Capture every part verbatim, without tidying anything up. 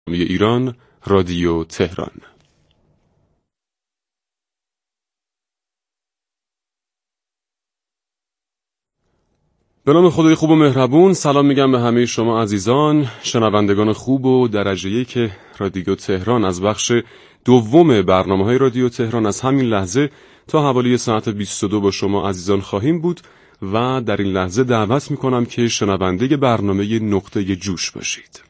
ایران رادیو تهران. به نام خدای خوب و مهربون سلام میگم به همه شما عزیزان شنوندگان خوب و درجه یک رادیو تهران. از بخش دوم برنامه‌های رادیو تهران از همین لحظه تا حوالی ساعت بیست و دو با شما عزیزان خواهیم بود و در این لحظه دعوت میکنم که شنونده برنامه نقطه جوش باشید.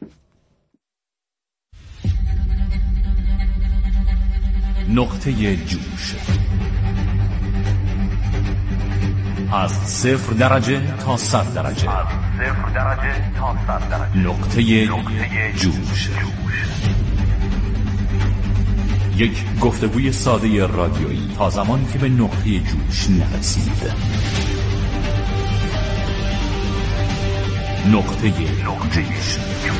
نقطه جوش، از صفر درجه تا صد درجه، از صفر درجه تا صد درجه. نقطه جوش. یک گفتگوی ساده رادیویی تا زمانی که به نقطه جوش نرسید. نقطه جوش.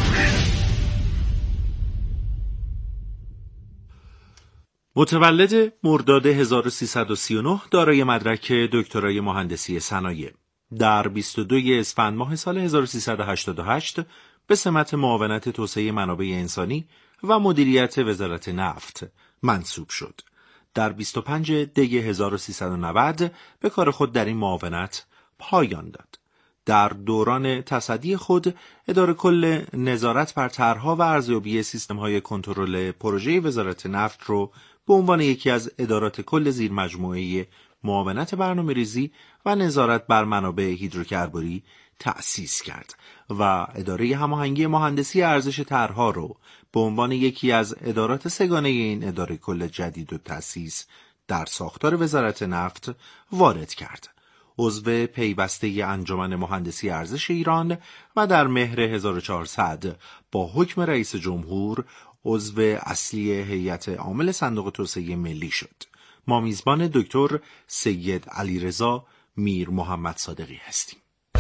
متولد مرداد هزار و سیصد و سی و نه، دارای مدرک دکترای مهندسی صنایع. در بیست و دوم اسفند ماه سال هزار و سیصد و هشتاد و هشت به سمت معاونت توسعه منابع انسانی و مدیریت وزارت نفت منصوب شد. در بیست و پنجم دی هزار و سیصد و نود به کار خود در این معاونت پایان داد. در دوران تصدی خود اداره کل نظارت بر طرح‌ها و ارزیابی سیستم‌های کنترل پروژه وزارت نفت رو به عنوان یکی از ادارات کل زیر مجموعه معاونت برنامه‌ریزی و نظارت بر منابع هیدروکربوری تأسیس کرد و اداره هماهنگی مهندسی ارزش طرح‌ها رو به عنوان یکی از ادارات سگانه این اداره کل جدید و تأسیس در ساختار وزارت نفت وارد کرد. عضو پیوسته انجمن مهندسی ارزش ایران و در مهر هزار و چهارصد با حکم رئیس جمهور عضو اصلی هیئت عامل صندوق توسعه ملی شد. ما میزبان دکتر سید علیرضا میر محمد صادقی هستیم.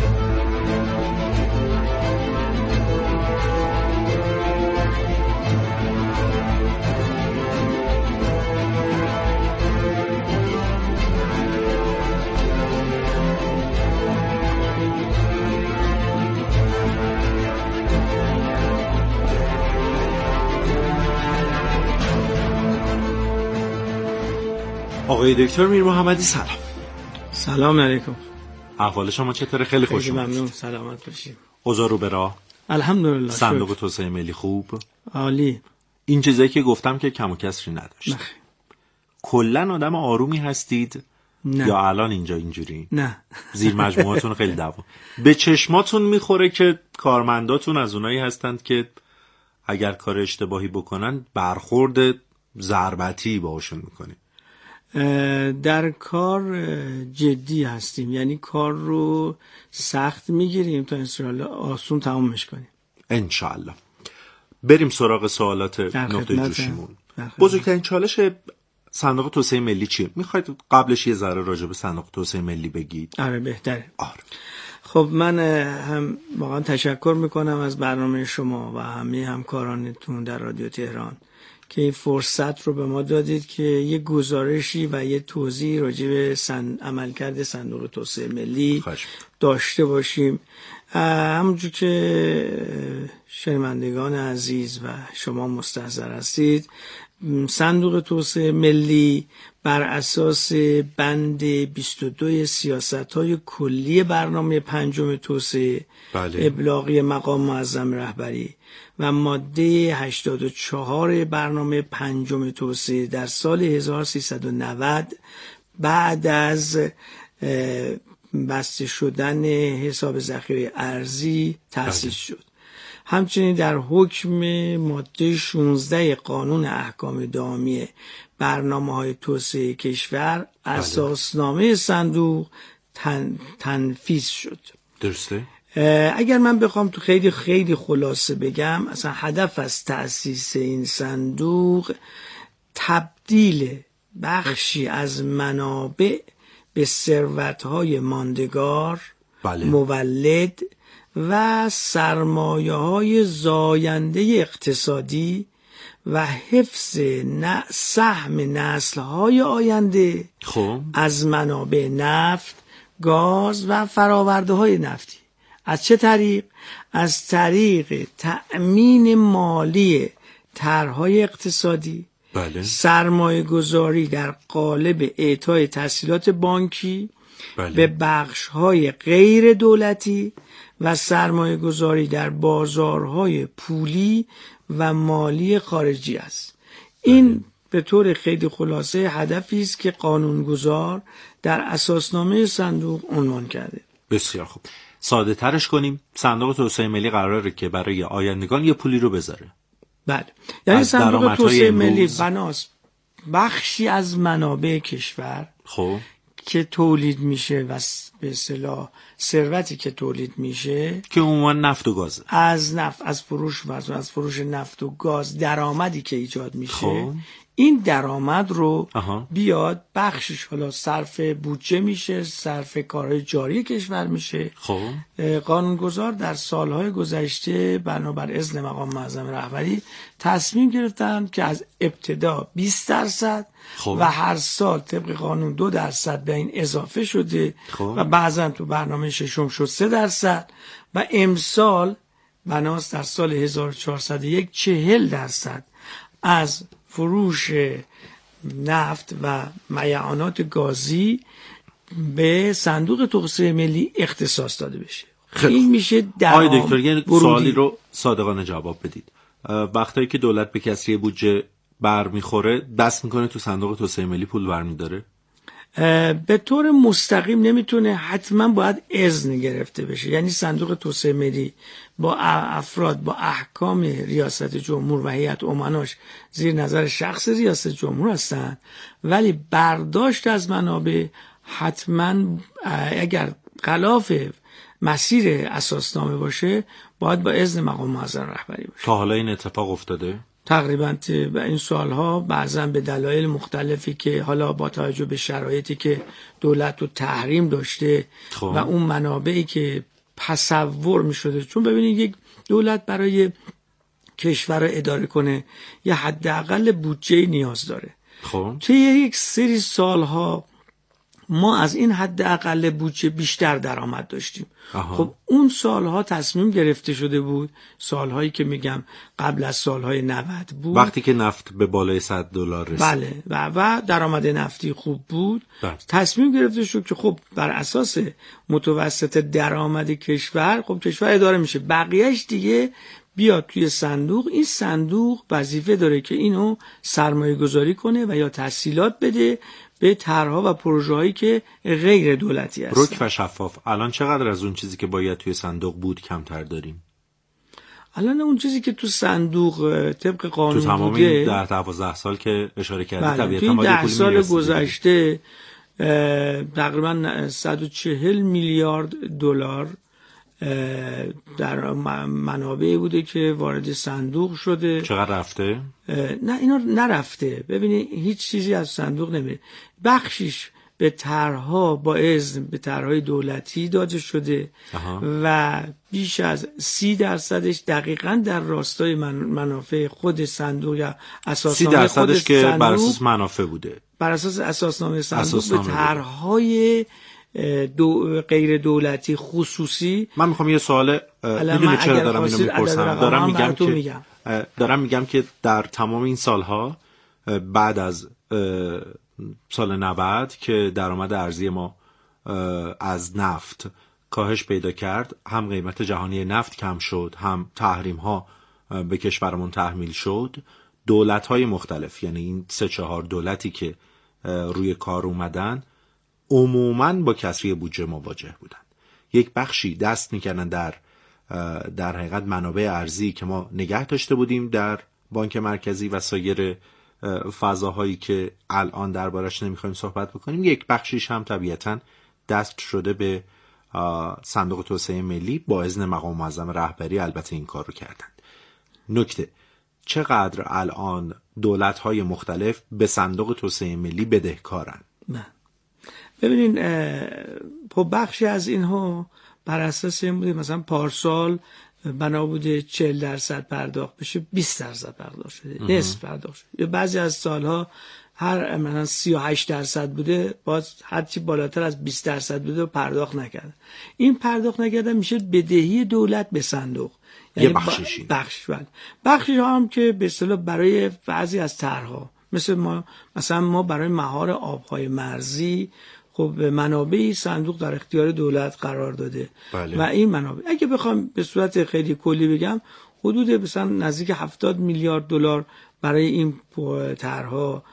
آقای دکتر میر محمدی سلام. سلام علیکم. احوال شما چطوره؟ خیلی خوش اومدید. ممنون، سلامت باشید. اوضاع رو به راه؟ الحمدلله. صندوق توسعه ملی خوب؟ عالی. این چیزایی که گفتم که کم و کسری نداشت. کلا آدم آرومی هستید؟ نه. یا الان اینجا اینجوری؟ نه. زیر مجموعتون خیلی دوام. به چشماتون میخوره که کارمنداتون از اونایی هستند که اگر کار اشتباهی بکنن برخورد ضربتی باهاشون میکنید. در کار جدی هستیم، یعنی کار رو سخت میگیریم تا انشاءالله آسون تمامش کنیم انشاءالله. بریم سراغ سوالات نقطه جوشیمون. بزرگترین چالش صندوق توسعه ملی چیه؟ میخواید قبلش یه ذره راجع به صندوق توسعه ملی بگید؟ آره بهتره. آره. خب من هم واقعا تشکر میکنم از برنامه شما و همه همکارانتون در رادیو تهران که این فرصت رو به ما دادید که یه گزارشی و یه توضیح راجع به سن... عملکرد صندوق توسعه ملی خشم. داشته باشیم. همونجور که شنوندگان عزیز و شما مستحضر هستید، صندوق توسعه ملی بر اساس بند بیست و دو سیاست‌های کلی برنامه پنجم توسعه، بله. ابلاغی مقام معظم رهبری و ماده هشتاد و چهار برنامه پنجم توسعه در سال هزار و سیصد و نود بعد از بسته شدن حساب ذخیره ارزی تأسیس شد. همچنین در حکم ماده شانزده قانون احکام دائمی برنامه‌های توسعه کشور اساسنامه صندوق تن، تنفیذ شد. درسته؟ اگر من بخوام تو خیلی خیلی خلاصه بگم، اصلا هدف از تأسیس این صندوق تبدیل بخشی از منابع به ثروت‌های ماندگار، بله. مولد و سرمایه‌های زاینده اقتصادی و حفظ سهم نسل‌های آینده خب. از منابع نفت، گاز و فرآورده‌های نفتی. از چه طریق؟ از طریق تأمین مالی طرح‌های اقتصادی، بله. سرمایه گذاری در قالب اعطای تسهیلات بانکی بله. به بخش‌های غیر دولتی و سرمایه گذاری در بازارهای پولی و مالی خارجی است. این بله. به طور خیلی خلاصه هدفی است که قانونگذار در اساسنامه صندوق عنوان کرده. بسیار خوب. ساده ترش کنیم، صندوق توسعه ملی قراره که برای آیندگان یه پولی رو بذاره. بله. یعنی صندوق توسعه ملی بناست بخشی از منابع کشور خب که تولید میشه و به اصطلاح ثروتی که تولید میشه که عموما نفت و گازه، از نفت، از فروش و از فروش نفت و گاز درآمدی که ایجاد میشه خب. این درآمد رو آها. بیاد بخشش حالا صرف بودجه میشه، صرف کارهای جاری کشور میشه. خب قانونگذار در سالهای گذشته بنابر اذن مقام معظم رهبری تصمیم گرفتن که از ابتدا بیست درصد خب. و هر سال طبق قانون دو درصد به این اضافه شده خب. و بعضا تو برنامه ششم شد سه درصد و امسال بناست در سال هزار و چهارصد و یک چهل درصد از فروش نفت و میعانات گازی به صندوق توسعه ملی اختصاص داده بشه. این میشه درآمد. آقای دکتر یعنی سوالی رو صادقانه جواب بدید. وقتی که دولت به کسری بودجه برمیخوره دست میکنه تو صندوق توسعه ملی پول برمیداره؟ به طور مستقیم نمیتونه، حتما باید اذن گرفته بشه. یعنی صندوق توسعه ملی با افراد با احکام ریاست جمهور و هیئت امناش زیر نظر شخص ریاست جمهور هستن، ولی برداشت از منابع حتما اگر خلاف مسیر اساسنامه باشه باید با اذن مقام معظم رهبری باشه. تا حالا این اتفاق افتاده؟ تقریبا این سالها بعضا به دلایل مختلفی که حالا با توجه به شرایطی که دولت رو تحریم داشته خب. و اون منابعی که تصور می شده، چون ببینید یک دولت برای کشور رو اداره کنه یه حداقل بودجه نیاز داره. خب توی یک سری سالها ما از این حداقل بودجه بیشتر درآمد داشتیم. آها. خب اون سالها تصمیم گرفته شده بود، سالهایی که میگم قبل از سالهای نود بود، وقتی که نفت به بالای صد دلار رسید. بله و و درآمد نفتی خوب بود. بله. تصمیم گرفته شد که خب بر اساس متوسط درآمد کشور خب کشور اداره میشه، بقیهش دیگه بیاد توی صندوق. این صندوق وظیفه داره که اینو سرمایه گذاری کنه و یا تسهیلات بده به طرح‌ها و پروژه‌هایی که غیر دولتی هستن. رک و شفاف. الان چقدر از اون چیزی که باید توی صندوق بود کمتر داریم؟ الان اون چیزی که تو صندوق طبق قانون تو تمام بوده این ده دوازده سال که اشاره کردی بله. طبیعتاً باید ده پولی سال میرسید. گذشته تقریبا صد و چهل میلیارد دلار در منابعی بوده که وارد صندوق شده. چقدر رفته؟ نه اینا نرفته. ببینید هیچ چیزی از صندوق نمیره. بخشیش به طرح‌ها با اذن به طرح‌های دولتی داده شده. آها. و بیش از سی درصدش دقیقاً در راستای من منافع خود صندوق یا اساسنامه خود صندوق. سی درصدش که بر اساس منافع بوده. بر اساس اساسنامه صندوق اساسنامه به طرح‌های دو غیر دولتی خصوصی. من میخوام یه سوال، میدونی چرا دارم اینو میپرسم؟ دارم میگم که میگم. دارم میگم که در تمام این سالها بعد از سال نود که درآمد ارزی ما از نفت کاهش پیدا کرد، هم قیمت جهانی نفت کم شد، هم تحریم ها به کشورمون تحمیل شد، دولت های مختلف، یعنی این سه چهار دولتی که روی کار اومدن عموماً با کسری بودجه مواجه بودن. یک بخشی دست میکنن در در حقیقت منابع ارزی که ما نگه داشته بودیم در بانک مرکزی و سایر فضاهایی که الان دربارش نمیخوایم صحبت بکنیم. یک بخشیش هم طبیعتاً دست شده به صندوق توسعه ملی با اذن مقام معظم رهبری البته این کار رو کردن. نکته، چقدر الان دولت‌های مختلف به صندوق توسعه ملی بدهکارن؟ نه ببینین، خب بخشی از اینها بر اساس این بوده مثلا پارسال بنا بوده چهل درصد پرداخت بشه بیست درصد پرداخت شده، نصف پرداخت شده. یا بعضی از سالها هر مثلا سی و هشت درصد بوده، باز هرچی بالاتر از بیست درصد بوده و پرداخت نکرده. این پرداخت نکرده میشه بدهی دولت به صندوق، یعنی یه بخششی بخش بله. بخشی هم که به اصطلاح برای بعضی از طرح‌ها، مثل ما مثلا ما برای مهار آبهای مرزی خب منابعی صندوق در اختیار دولت قرار داده. بله. و این منابع اگه بخوام به صورت خیلی کلی بگم حدود مثلا نزدیک هفتاد میلیارد دلار برای این طرح‌ها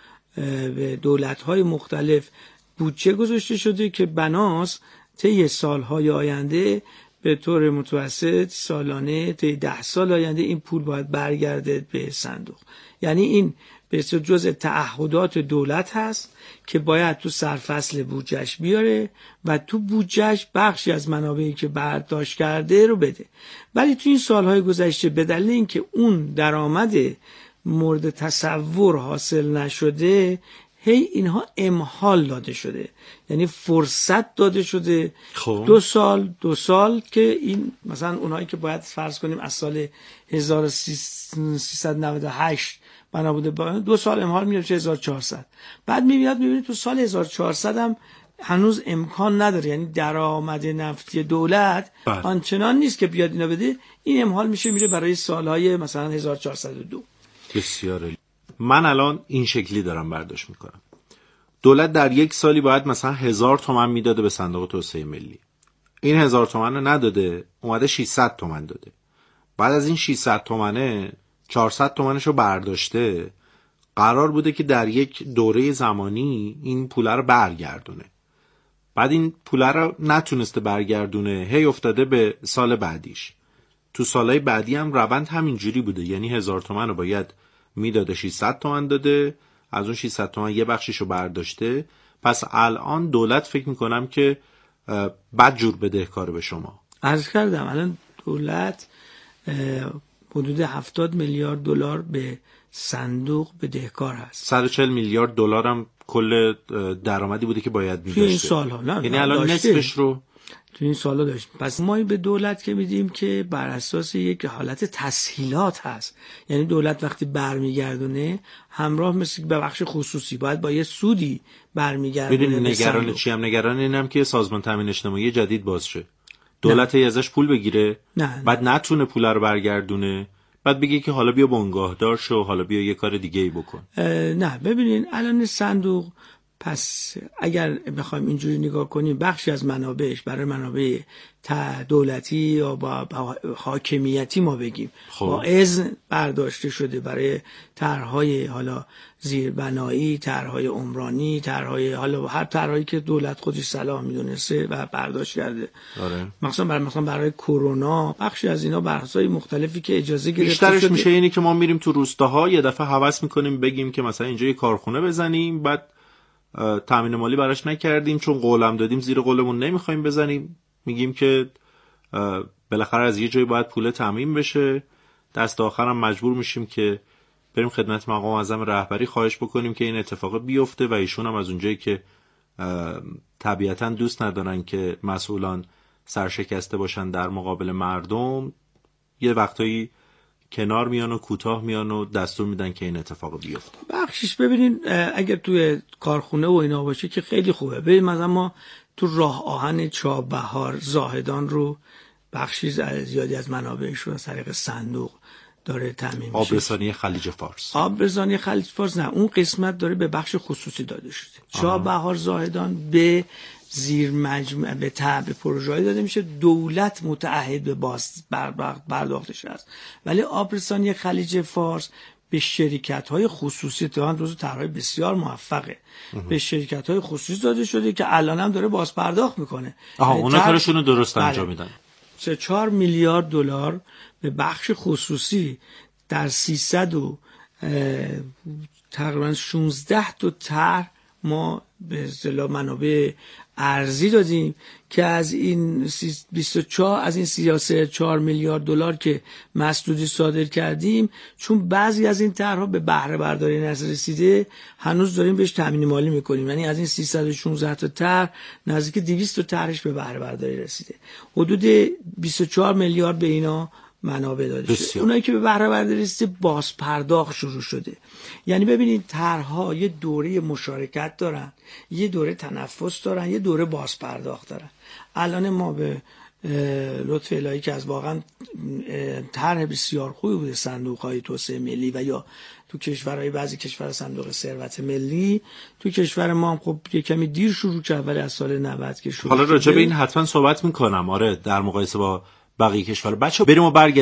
به دولت‌های مختلف بودجه گذاشته شده که بناس طی سال‌های آینده به طور متوسط سالانه طی ده سال آینده این پول باید برگرده به صندوق. یعنی این به جزء تعهدات دولت هست که باید تو سرفصل بودجهش بیاره و تو بودجهش بخشی از منابعی که برداشت کرده رو بده. ولی تو این سالهای گذشته به دلیل اینکه اون درآمد مورد تصور حاصل نشده، هی اینها امهال داده شده، یعنی فرصت داده شده. خوب. دو سال دو سال که این مثلا اونایی که باید فرض کنیم از سال هزار و سیصد و نود و هشت بنا بوده دو سال امهال میشه هزار و چهارصد، بعد میاد میبینید تو سال هزار و چهارصد هم هنوز امکان نداره، یعنی درآمد نفتی دولت بله. آنچنان نیست که بیاد اینا بده. این امهال میشه میره برای سالهای مثلا هزار و چهارصد و دو. بسیار. من الان این شکلی دارم برداشت میکنم، دولت در یک سالی باید مثلا هزار تومن میداده به صندوق توسعه ملی، این هزار تومن رو نداده، اومده ششصد تومن داده. بعد از این ششصد تومنه چهارصد تومنش رو برداشته، قرار بوده که در یک دوره زمانی این پوله رو برگردونه. بعد این پوله رو نتونسته برگردونه، هی افتاده به سال بعدیش. تو سالهای بعدی هم روند همین جوری بوده، یعنی هزار تومن رو باید میداده، ششصد تومن داده، از اون ششصد تومن یه بخشیشو برداشته. پس الان دولت فکر میکنم که بدجور بدهکاره به شما. عرض کردم الان دولت حدود هفتاد میلیارد دلار به صندوق بدهکار هست. صد و چهل میلیارد دلار هم کل درآمدی بوده که باید میداشته. این سالها نه، یعنی الان نصفش رو تو این سالا داشت. پس ما به دولت که میدیم که بر اساس یک حالت تسهیلات هست، یعنی دولت وقتی برمیگردونه همراه مثل به بخش خصوصی باید با یه سودی برمیگردونه. ببین نگران چی هم نگران اینم که سازمان تامین اجتماعی جدید باز شه، دولت ازش پول بگیره، نه. بعد نتونه پول رو برگردونه، بعد بگه که حالا بیا بنگاهدار شو، حالا بیا یه کار دیگه ای بکن. نه ببینین الان صندوق، پس اگر بخوایم اینجوری نگاه کنیم بخشی از منابعش برای منابع دولتی یا با حاکمیتی ما بگیم خب. با اذن برداشته شده برای طرح‌های حالا زیربنایی، طرح‌های عمرانی، طرح‌های حالا هر طرحی که دولت خودش صلاح می‌دونسته و برداشت کرده. آره. مثلا برای مثلا برای کرونا بخشی از اینا بحث‌های مختلفی که اجازه گرفته شده. بیشترش میشه اینی که ما میریم تو روستاها یه دفعه هوس می‌کنیم بگیم که مثلا اینجا یه کارخونه بزنیم، بعد تامین مالی براش نکردیم، چون قولم دادیم زیر قولمون نمیخوایم بزنیم، میگیم که بالاخره از یه جایی باید پول تامین بشه، دست آخرم مجبور میشیم که بریم خدمت مقام معظم رهبری خواهش بکنیم که این اتفاق بیفته و ایشون هم از اونجایی که طبیعتاً دوست ندارن که مسئولان سرشکسته باشن در مقابل مردم، یه وقتایی کنار میان و کوتاه میان و دستور میدن که این اتفاق بیفته. بخشش ببینین اگر توی کارخونه و اینا باشه که خیلی خوبه. ببین مثلا ما تو راه آهن چابهار زاهدان رو بخشی زیادی از منابعش رو از طریق صندوق داره تامین میشه. آبرسانی خلیج فارس. آبرسانی خلیج فارس نه، اون قسمت داره به بخش خصوصی داده شده. چابهار زاهدان به زیر مجموعه به تابع پروژه‌ای داده میشه، دولت متعهد به باز برداختش است. ولی آبرسانی خلیج فارس به شرکت‌های خصوصی تا روز طرح‌های بسیار موفقه به شرکت‌های خصوصی داده شده که الان هم داره باز پرداخت میکنه. آها اونا کارشون رو درست انجام میدن. سه چهار میلیارد دلار به بخش خصوصی در سیصد و تقریبا شانزده تا طرح ما به اصطلاح منابع ارزی دادیم که از این بیست و چهار از این سیاست چهار میلیارد دلار که مسدودی صادر کردیم، چون بعضی از این طرح‌ها به بهره برداری نرسیده هنوز داریم بهش تامین مالی میکنیم. یعنی از این سیصد و شانزده تا طرح نزدیک دویست تا طرحش به بهره برداری رسیده. حدود بیست و چهار میلیارد به اینا منابع داده شده. اونایی که به بهره برداری رسیده باز پرداخت شروع شده. یعنی ببینید طرح‌ها یه دوره مشارکت دارن، یه دوره تنفس دارن، یه دوره باز پرداخت دارن. الان ما به لطف الهی که از واقعا طرح بسیار خوبی بوده صندوق‌های توسعه ملی و یا تو کشورهای بعضی کشور صندوق ثروت ملی، تو کشور ما هم خب یه کمی دیر شروع کرد ولی از سال نود که شروع. حالا راجع به این حتما صحبت میکنم آره در مقایسه با بقیه کشور. بچه بریم و برگردیم.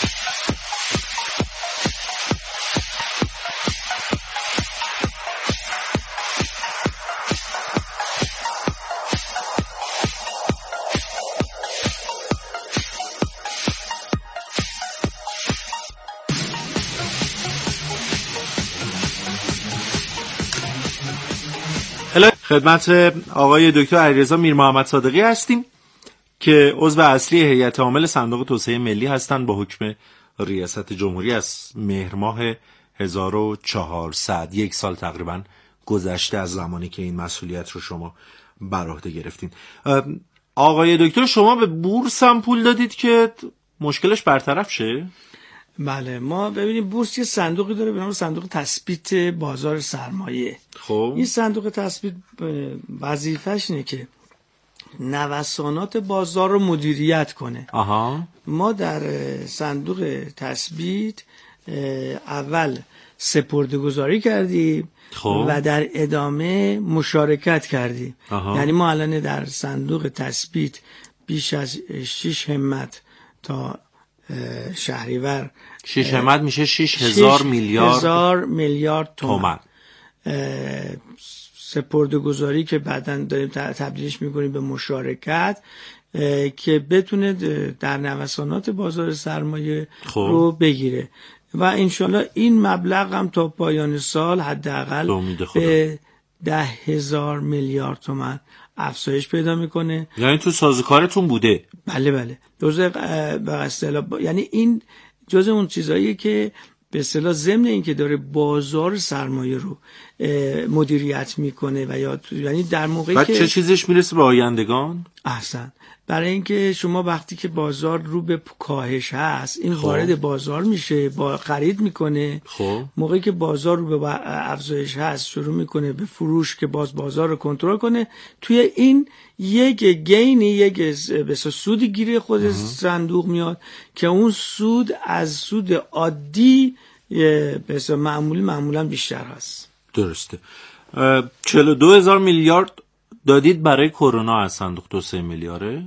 خدمت آقای دکتر علیرضا میر محمد صادقی هستیم که عضو اصلی هیئت عامل صندوق توسعه ملی هستند با حکم ریاست جمهوری از مهر ماه هزار و چهارصد. یک سال تقریبا گذشته از زمانی که این مسئولیت رو شما بر عهده گرفتین. آقای دکتر شما به بورس هم پول دادید که مشکلش برطرف شه؟ بله، ما ببینیم بورس یه صندوقی داره به نام صندوق تثبیت بازار سرمایه. خب این صندوق تثبیت وظیفه‌ش اینه که نوسانات بازار رو مدیریت کنه. آها. ما در صندوق تثبیت اول سپرده‌گذاری کردیم خب. و در ادامه مشارکت کردیم. آها. یعنی ما الان در صندوق تثبیت بیش از شش همت تا شهریور شش همت میشه شش هزار میلیارد هزار میلیارد تومان تومن سپرده‌گذاری که بعداً داریم تبدیلش میکنیم به مشارکت که بتونه در نوسانات بازار سرمایه خب. رو بگیره و انشالله این مبلغ هم تا پایان سال حداقل به ده هزار میلیارد تومان افزایش پیدا میکنه. یعنی تو سازوکارتون بوده؟ بله بله. جزء به اصطلاح یعنی این جزء اون چیزاییه که به اصطلاح ضمن این که داره بازار سرمایه رو مدیریت میکنه و یا یعنی در موقعی بعد که چه چیزش میرسه به آیندگان؟ احسن. برای اینکه شما وقتی که بازار رو به کاهش هست این خب. وارد بازار میشه، با خرید میکنه. خب موقعی که بازار رو به افزایش هست شروع میکنه به فروش که باز بازار رو کنترل کنه. توی این یک گینی یک به سودی گیری خود اه. صندوق میاد که اون سود از سود عادی به معمولی معمولا بیشتر هست. درسته. چهل و دو هزار میلیارد دادید برای کرونا از صندوق توسعه ملی آره؟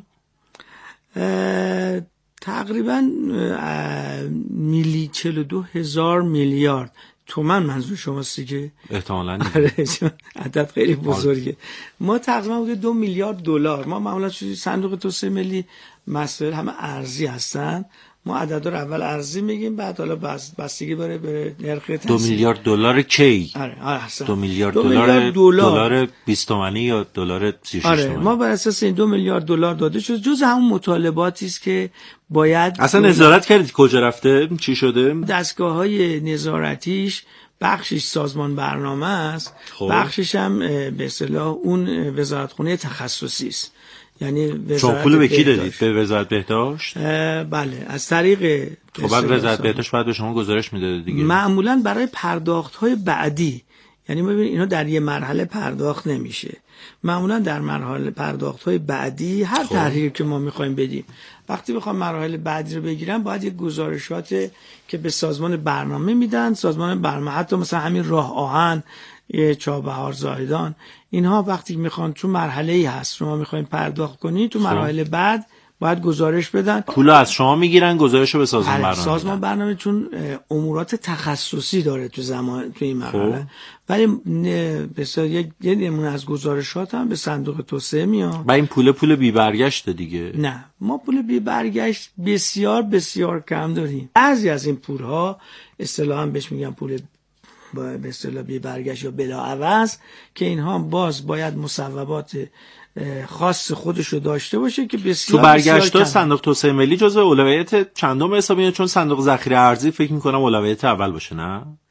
تقریبا میلی چهل و دو هزار میلیارد تومان منظور شماست دیگه؟ احتمالاً عدد خیلی بزرگه. ما تقریبا بوده دو میلیارد دلار. ما معمولا توی صندوق توسعه ملی مسائل همه ارزی هستن. ما عدد رو اول ارزی میگیم بعد حالا بس بستگی بره به نرخ تنظیم. دو میلیارد دلار کی؟ آره آره دو میلیارد دلار دلار بیست تومانی یا دلار سی و شش آره تومانی؟ ما بر اساس این دو میلیارد دلار داده شد. جز همون مطالباتی است که باید اصلا نظارت کردید کجا رفته؟ چی شده؟ دستگاه‌های نظارتیش بخشش سازمان برنامه است. خب. بخشش هم به اصطلاح اون وزارتخونه تخصصی است. یعنی وزارت پول به کی دادید؟ به وزارت بهداشت؟ بله از طریق خب بعد وزارت بهداشت باید به شما گزارش میداده دیگه. معمولا برای پرداخت‌های بعدی، یعنی ببین اینا در یه مرحله پرداخت نمیشه. معمولا در مرحله پرداخت‌های بعدی هر خب. تحریری که ما می‌خوایم بدیم وقتی بخوام مراحل بعدی رو بگیرن باید یه گزارشات که به سازمان برنامه میدن. سازمان برنامه حتی مثلا همین راه آهن، یه چابهار زاهدان، اینها وقتی میخوان تو مرحله ای هست شما میخواین پرداخت کنی تو مراحل بعد باید گزارش بدن. پول از شما میگیرن گزارشو به سازمان برنامه سازمان برنامه چون امورات تخصصی داره تو زمان تو این مرحله. ولی بسیار یک یه نمونه از گزارشات هم به صندوق توسعه میاد. و این پول پول بی برگشت دیگه؟ نه ما پول بی برگشت بسیار بسیار کم داریم. بعضی از این پولها اصطلاحاً بهش میگن پول به اصطلاح بی برگشت یا بلا عوض که اینها باز باید مصوبات خاص خودشو داشته باشه که بسیار تو برگشت صندوق توسعه ملی جزو اولویت چندم حسابیه؟ چون صندوق ذخیره ارزی فکر میکنم اولویت اول باشه نه؟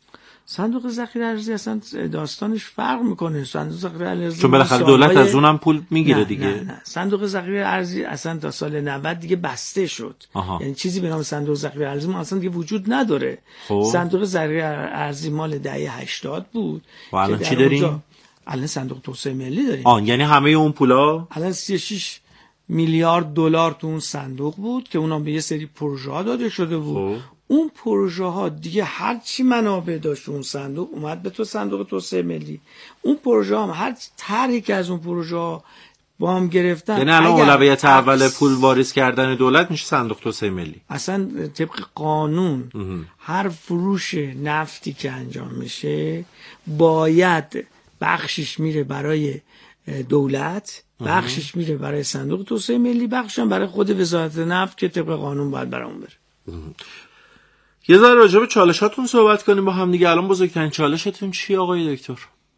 صندوق ذخیره ارزی اصلا داستانش فرق میکنه. صندوق ذخیره ارزی چون بالاخره دولت از اونم پول میگیره دیگه. نه نه صندوق ذخیره ارزی اصلا تا سال نود دیگه بسته شد. آها. یعنی چیزی به نام صندوق ذخیره ارزی ما اصلا دیگه وجود نداره. خوب. صندوق ذخیره ارزی مال دهه هشتاد بود. و الان چی داریم؟ الان صندوق توسعه ملی داریم. آه یعنی همه اون پولا الان سی و شش میلیارد دلار تو اون صندوق بود که اونم به یه سری پروژه ها داده شده بود. خوب. اون پروژه ها دیگه هر چی منابع داشت اون صندوق اومد به تو صندوق توسعه ملی. اون پروژه ها هر طرحی که از اون پروژه ها وام گرفتن، یعنی الان اولویت اول پول واریز کردن دولت میشه صندوق توسعه ملی. اصلا طبق قانون هر فروش نفتی که انجام میشه باید بخشش میره برای دولت، بخشش میره برای صندوق توسعه ملی، بخشش هم برای خود وزارت نفت که طبق قانون باید برای اون بره. یه ذره راجع به چالشاتون صحبت کنیم با هم دیگه. الان بزرگترین چالشتون چی آقای دکتر؟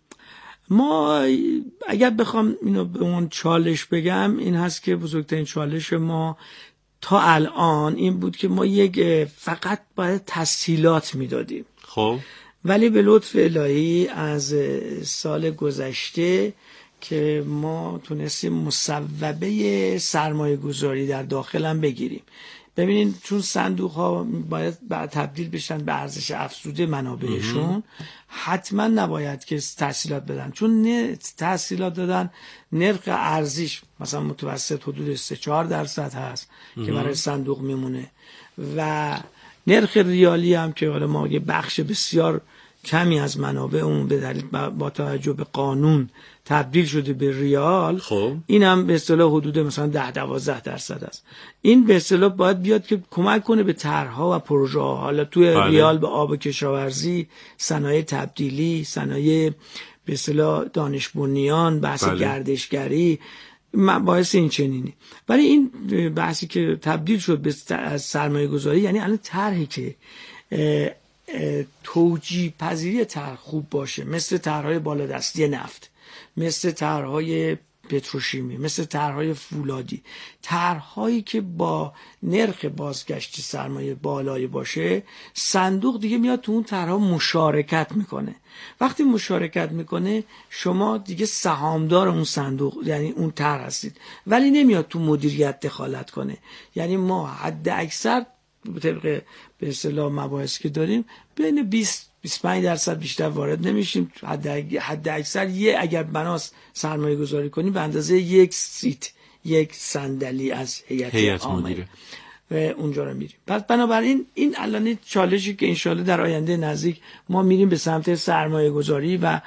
ما اگر بخوام اینو به اون چالش بگم این هست که بزرگترین چالش ما تا الان این بود که ما یک فقط باید تسهیلات میدادیم. خب ولی به لطف الهی از سال گذشته که ما تونستیم مصوبه سرمایه گذاری در داخل هم بگیریم. ببینین چون صندوق ها باید بعد تبدیل بشن به ارزش افزوده منابعشون، حتما نباید که تسهیلات بدن، چون تسهیلات دادن نرخ ارزش مثلا متوسط حدود سه چهار درصد هست که برای صندوق میمونه و نرخ ریالی هم که حالا ما یه بخش بسیار کمی از منابع اون به دلیل با توجه به قانون تبدیل شده به ریال. خب این هم به اصطلاح حدود مثلا ده دوازده درصد است. این به اصطلاح باید بیاد که کمک کنه به طرح‌ها و پروژه ها، حالا توی بله. ریال به آب و کشاورزی، صنایع تبدیلی، صنایع به اصطلاح دانش بنیان، بحث بله. گردشگری، باعث این چنینی. ولی این بحثی که تبدیل شد به سرمایه گذاری، یعنی الان طرحی که توجیه پذیری طرح خوب باشه، مثل طرح‌های بالادستی نفت، مثل طرح‌های پتروشیمی، مثل طرح‌های فولادی، طرح‌هایی که با نرخ بازگشت سرمایه بالایی باشه، صندوق دیگه میاد تو اون طرح‌ها مشارکت میکنه. وقتی مشارکت میکنه شما دیگه سهامدار اون صندوق یعنی اون طرح هستید، ولی نمیاد تو مدیریت دخالت کنه. یعنی ما حد اکثر طبق به اصطلاح مباحثی که داریم بین بیست بیست و پنج درصد بیشتر وارد نمیشیم. حد حد اکثر یه اگر بناس سرمایه گذاری کنیم به اندازه یک سیت، یک صندلی از هیئت عامه و اونجا رو میریم. پس بنابراین این الان چالشی که انشالله در آینده نزدیک ما میریم به سمت سرمایه گذاری و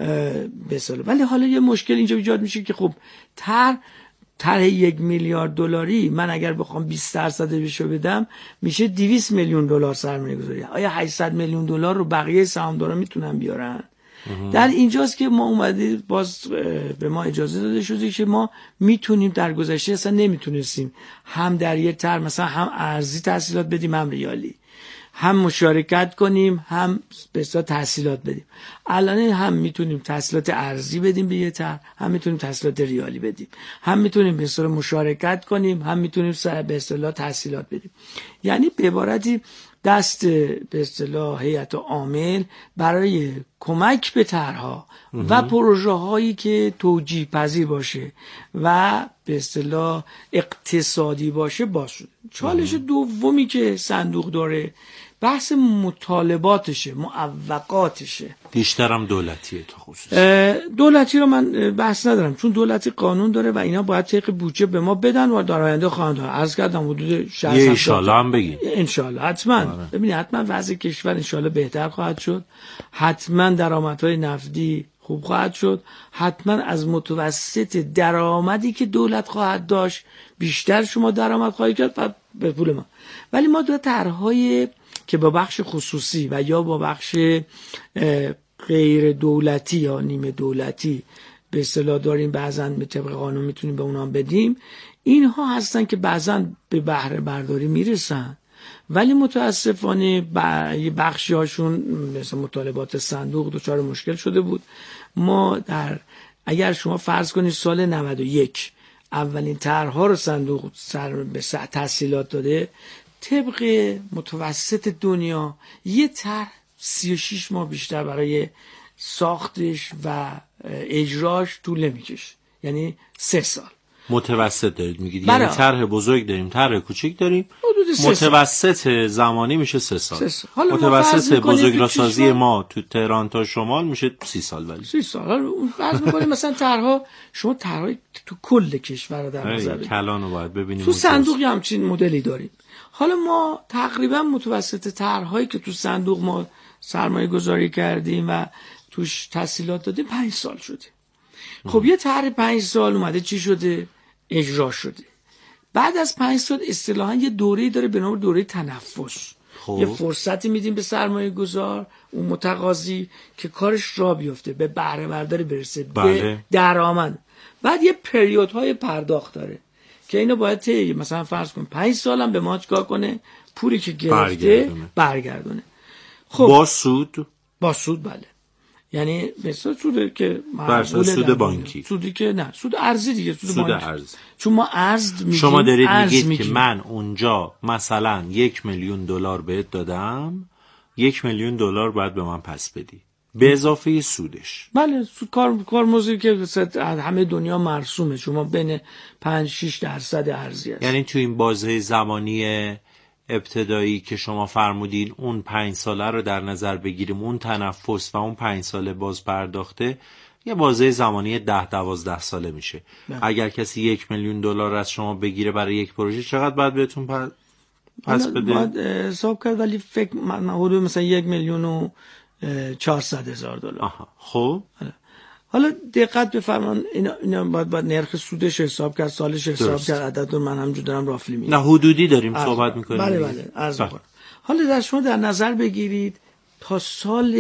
به اصطلاح. ولی حالا یه مشکل اینجا ایجاد میشه که خب تر طرح یک میلیارد دلاری من اگر بخوام بیست درصد بشو بدم میشه دویست میلیون دلار سرمایه گذاری. آیا هشتصد میلیون دلار رو بقیه سهامدارا میتونن بیارن؟ در اینجاست که ما اومدیم باز به ما اجازه داده شده که ما میتونیم، در گذشته اصلا نمیتونستیم هم در یه طرح مثلا هم ارزی تسهیلات بدیم هم ریالی، هم مشارکت کنیم هم به اصطلاح تسهیلات بدیم. الان هم میتونیم تسهیلات ارزی بدیم به یه طرح، هم میتونیم تسهیلات ریالی بدیم، هم میتونیم به اصطلاح مشارکت کنیم، هم میتونیم به اصطلاح تسهیلات بدیم. یعنی به عبارتی دست به اصطلاح هیئت عامل برای کمک به طرح‌ها و پروژه هایی که توجیه پذیر باشه و به اصطلاح اقتصادی باشه باز شده. چالش دومی که صندوق داره بحث مطالباتشه، معوقاتشه. بیشترم دولتیه تو خصوص. دولتی رو من بحث ندارم چون دولتی قانون داره و اینا باید طبق بودجه به ما بدن و در آینده خواهند داد. عرض کردم حدود شصت ان شاءالله هم بگین. ان شاءالله حتما. ببینید حتما وضع کشور ان شاءالله بهتر خواهد شد. حتما درآمدهای نفتی خوب خواهد شد. حتما از متوسط درآمدی که دولت خواهد داشت بیشتر شما درآمد خواهید کرد و به پول ما. ولی ما دو طرح‌های که با بخش خصوصی و یا با بخش غیر دولتی یا نیمه دولتی به اصطلاح داریم، بعضا به طبق قانون میتونیم به اونها بدیم. اینها هستن که بعضا به بهره برداری میرسن ولی متاسفانه بخشی هاشون مثل مطالبات صندوق دچار مشکل شده بود. ما در اگر شما فرض کنید سال نود و یک اولین طرح‌ها رو صندوق سر به تسهیلات داده، طبق متوسط دنیا یه طرح سی و شش ماه بیشتر برای ساختش و اجراش طول نمیکشه، یعنی سه سال. متوسط دارید میگید؟ بله. یعنی طرح بزرگ داریم، طرح کوچیک داریم، متوسط زمانی میشه سه سال. سه سال. حالا متوسط بزرگراسازی ما تو تهران تا شمال میشه سی سال. ولی سی سال. حالا فرض میکنیم مثلا طرحها، شما طرحهای تو کل کشور در نظر بگیرید، کلانو باید ببینیم. تو صندوق همچین مدلی داریم. حالا ما تقریبا متوسط طرحهایی که تو صندوق ما سرمایه گذاری کردیم و توش تسهیلات دادیم پنج سال شده. خب یه طرح پنج سال اومده چی شده؟ اجرا شده. بعد از پنج سال اصطلاحاً یه دوره‌ای داره به نام دوره تنفس. خب. یه فرصتی میدیم به سرمایه گذار، اون متقاضی، که کارش را بیفته، به بهره برداری برسه، بله. به درآمد. بعد یه پریودهای پرداخت داره که اینو باید طی مثلا فرض کن پنج سالم به ما چیکار کنه؟ پولی که گرفته برگردونه, برگردونه. خب با سود؟ با سود، بله. یعنی مثلا سودی که معقوله، سود بانکی، سودی که نه، سود ارزی دیگه، سود, سود بانکی. ارز. چون ما ارز میگیم. شما دارید میگید میگیم. که من اونجا مثلا یک میلیون دلار بهت دادم، یک میلیون دلار باید به من پس بدی به اضافه سودش. بله، سود کار کارمزدی که همه دنیا مرسومه، شما بین پنج شش درصد ارزی است. یعنی تو این بازه زمانی ابتدایی که شما فرمودین اون پنج ساله رو در نظر بگیریم، اون تنفس و اون پنج ساله باز پرداخته، یه بازه زمانی ده دوازده ساله میشه. نه. اگر کسی یک میلیون دلار از شما بگیره برای یک پروژه، چقدر باید بهتون پس بده؟ باید حساب کرد، ولی فکر من حدود مثلا یک میلیون و چهارصد هزار دلار. خب حالا دقت بفرمان، اینا اینا باید باید نرخ سودش حساب کرد، سالش حساب کرد، عدد رو من همونجوری دارم رافلی میگم. نه حدودی داریم صحبت میکنیم. بله بله عرض میکنم. حالا در شما در نظر بگیرید تا سال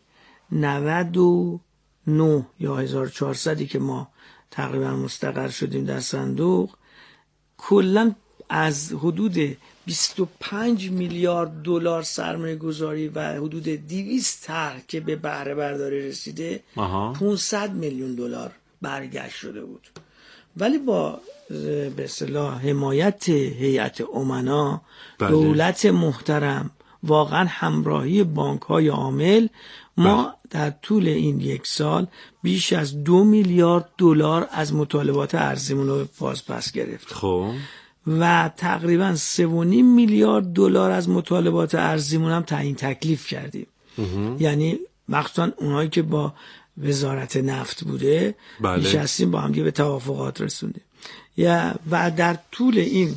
نود و نه یا هزار و چهارصد که ما تقریبا مستقر شدیم در صندوق، کلا از حدود بیست و پنج میلیارد دلار سرمایه گذاری و حدود دویست طرح که به بهره برداری رسیده، پانصد میلیون دلار برگشت شده بود. ولی با به اصطلاح حمایت هیئت امنا، بله. دولت محترم، واقعا همراهی بانک‌های عامل، ما بله. در طول این یک سال بیش از دو میلیارد دلار از مطالبات ارزیمون رو باز پس گرفت. خب و تقریبا سه و نیم میلیارد دلار از مطالبات ارزیمون هم تعیین تکلیف کردیم. یعنی مخصوصا اونایی که با وزارت نفت بوده، بله. نشستیم با هم به توافقات رسوندیم. یا و در طول این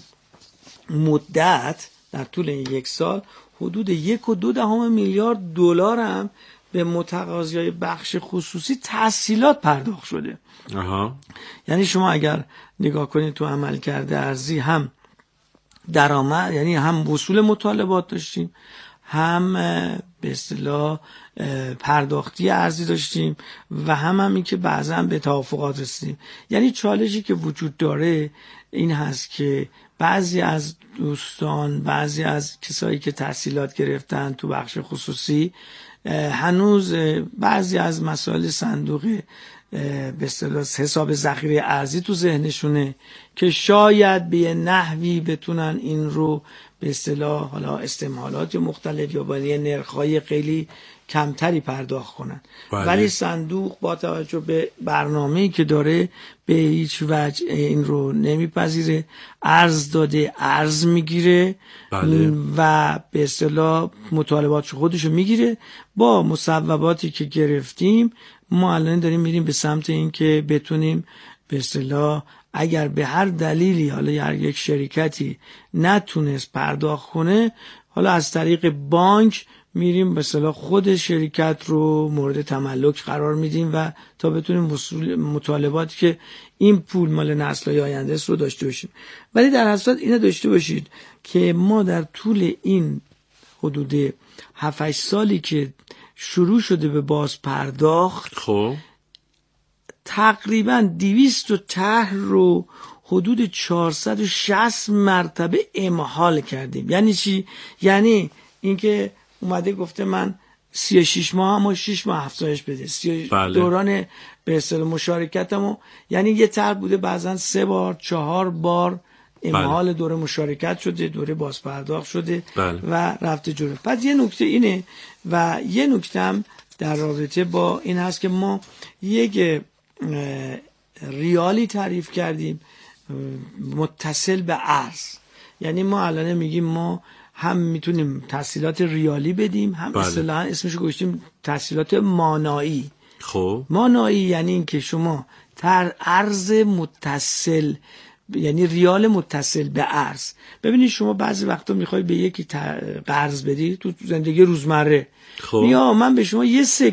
مدت، در طول این یک سال، حدود یک و دو دهم میلیارد دلار هم به متقاضیای بخش خصوصی تسهیلات پرداخت شده. آها. یعنی شما اگر نگاه کنید تو عملکرد ارزی، هم درآمد، یعنی هم وصول مطالبات داشتیم، هم به اصطلاح پرداختی ارزی داشتیم، و هم هم این که بعضا به توافقات رسیدیم. یعنی چالشی که وجود داره این هست که بعضی از دوستان، بعضی از کسایی که تسهیلات گرفتن تو بخش خصوصی، هنوز بعضی از مسائل صندوق به اصطلاح حساب ذخیره ارزی تو ذهنشونه که شاید به نحوی بتونن این رو به اصطلاح حالا استعمالات مختلف یا با نرخ‌های خیلی کمتری پرداخت کنن. بله. ولی صندوق با توجه به برنامه‌ای که داره به هیچ وجه این رو نمیپذیره، ارز داده، ارز میگیره. بله. و به اصطلاح مطالبات خودشو میگیره. با مصوباتی که گرفتیم ما الان داریم میریم به سمت این که بتونیم به اصطلاح اگر به هر دلیلی حالا یک شرکتی نتونست پرداخت کنه، حالا از طریق بانک میریم به اصطلاح خود شرکت رو مورد تملک قرار میدیم و تا بتونیم وصول مطالباتی که این پول مال نسل‌های آینده است رو داشته باشیم. ولی در حسرت اینو داشته باشید که ما در طول این حدود هفت هشت سالی که شروع شده به باز پرداخت، خب تقریبا دویست و طرح رو حدود چهارصد و شصت مرتبه امحال کردیم. یعنی چی؟ یعنی اینکه اومده گفته من سی و شش ماه اما شش ماه افزایش بده. بله. دوران به اصطلاح مشارکتمو، یعنی یه طرح بوده بعضا سه بار چهار بار امهال دوره مشارکت شده، دوره بازپرداخت شده بله. و رفته جلو. پس یه نکته اینه و یه نکته هم در رابطه با این هست که ما یک ریالی تعریف کردیم متصل به ارز. یعنی ما الان میگیم ما هم میتونیم تحصیلات ریالی بدیم، هم بله. اصطلاحاً اسمشو گذاشتیم تحصیلات مانایی. خب مانایی یعنی این که شما تر ارز متصل، یعنی ریال متصل به ارز. ببینید شما بعضی وقتا میخوای به یکی قرض بدی تو زندگی روزمره، خب یا من به شما یه سکه